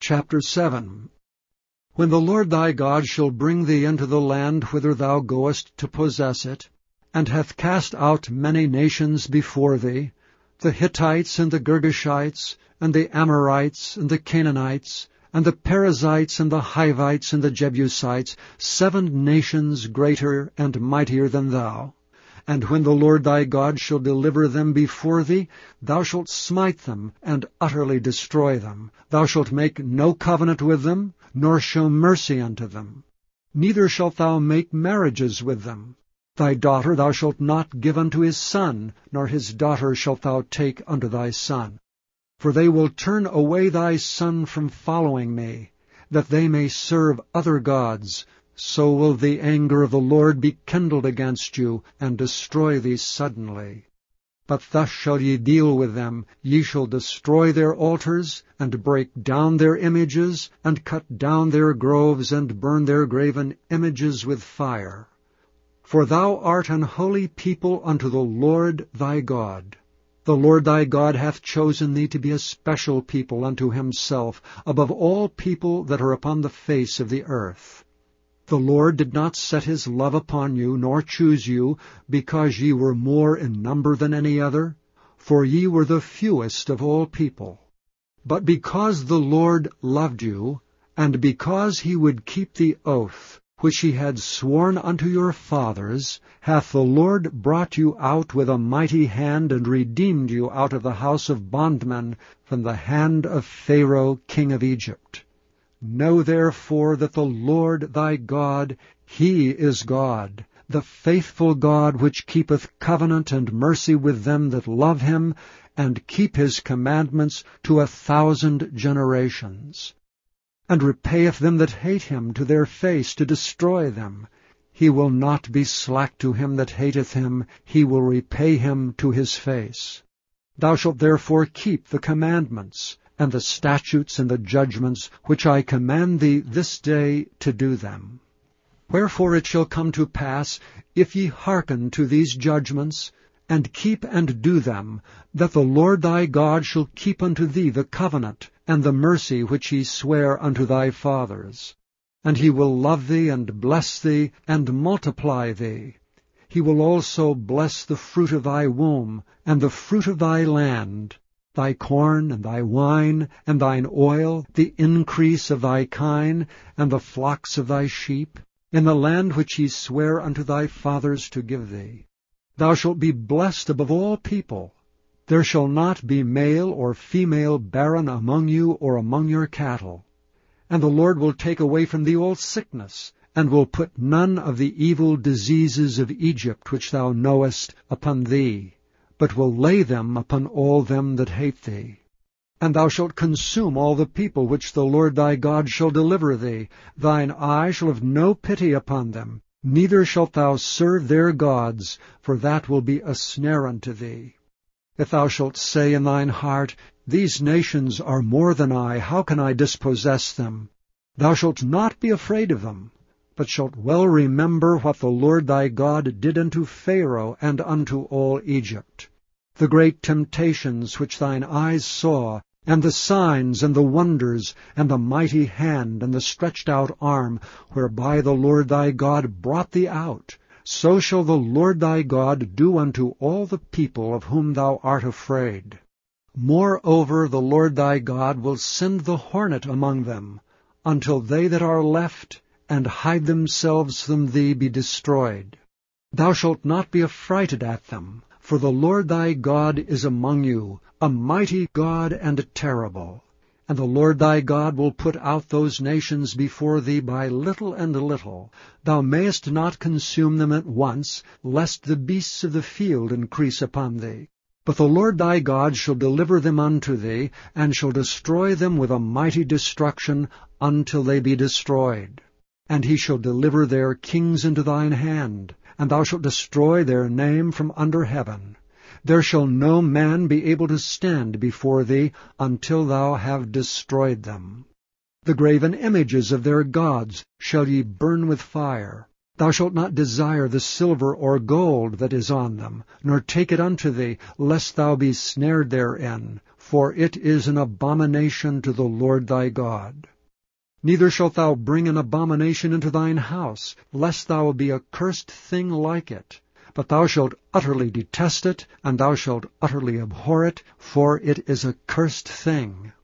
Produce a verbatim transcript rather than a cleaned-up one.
Chapter seven. When the Lord thy God shall bring thee into the land whither thou goest to possess it, and hath cast out many nations before thee, the Hittites, and the Girgashites, and the Amorites, and the Canaanites, and the Perizzites, and the Hivites, and the Jebusites, seven nations greater and mightier than thou. And when the Lord thy God shall deliver them before thee, thou shalt smite them, and utterly destroy them. Thou shalt make no covenant with them, nor show mercy unto them. Neither shalt thou make marriages with them. Thy daughter thou shalt not give unto his son, nor his daughter shalt thou take unto thy son. For they will turn away thy son from following me, that they may serve other gods. So will the anger of the Lord be kindled against you, and destroy thee suddenly. But thus shall ye deal with them. Ye shall destroy their altars, and break down their images, and cut down their groves, and burn their graven images with fire. For thou art an holy people unto the Lord thy God. The Lord thy God hath chosen thee to be a special people unto himself, above all people that are upon the face of the earth. The Lord did not set his love upon you, nor choose you, because ye were more in number than any other, for ye were the fewest of all people. But because the Lord loved you, and because he would keep the oath which he had sworn unto your fathers, hath the Lord brought you out with a mighty hand, and redeemed you out of the house of bondmen, from the hand of Pharaoh king of Egypt. Know therefore that the Lord thy God, he is God, the faithful God, which keepeth covenant and mercy with them that love him, and keep his commandments to a thousand generations, and repayeth them that hate him to their face, to destroy them. He will not be slack to him that hateth him, he will repay him to his face. Thou shalt therefore keep the commandments, and the statutes and the judgments, which I command thee this day to do them. Wherefore it shall come to pass, if ye hearken to these judgments, and keep and do them, that the Lord thy God shall keep unto thee the covenant and the mercy which he sware unto thy fathers. And he will love thee, and bless thee, and multiply thee. He will also bless the fruit of thy womb, and the fruit of thy land, thy corn, and thy wine, and thine oil, the increase of thy kine, and the flocks of thy sheep, in the land which he sware unto thy fathers to give thee. Thou shalt be blessed above all people. There shall not be male or female barren among you or among your cattle. And the Lord will take away from thee all sickness, and will put none of the evil diseases of Egypt which thou knowest upon thee, but will lay them upon all them that hate thee. And thou shalt consume all the people which the Lord thy God shall deliver thee. Thine eye shall have no pity upon them, neither shalt thou serve their gods, for that will be a snare unto thee. If thou shalt say in thine heart, These nations are more than I, how can I dispossess them? Thou shalt not be afraid of them, but shalt well remember what the Lord thy God did unto Pharaoh and unto all Egypt, the great temptations which thine eyes saw, and the signs and the wonders, and the mighty hand and the stretched out arm, whereby the Lord thy God brought thee out. So shall the Lord thy God do unto all the people of whom thou art afraid. Moreover, the Lord thy God will send the hornet among them, until they that are left and hide themselves from thee be destroyed. Thou shalt not be affrighted at them, for the Lord thy God is among you, a mighty God and a terrible. And the Lord thy God will put out those nations before thee by little and little. Thou mayest not consume them at once, lest the beasts of the field increase upon thee. But the Lord thy God shall deliver them unto thee, and shall destroy them with a mighty destruction until they be destroyed. And he shall deliver their kings into thine hand, and thou shalt destroy their name from under heaven. There shall no man be able to stand before thee until thou have destroyed them. The graven images of their gods shall ye burn with fire. Thou shalt not desire the silver or gold that is on them, nor take it unto thee, lest thou be snared therein. for it is an abomination to the Lord thy God. Neither shalt thou bring an abomination into thine house, lest thou be a cursed thing like it. But thou shalt utterly detest it, and thou shalt utterly abhor it, for it is a cursed thing.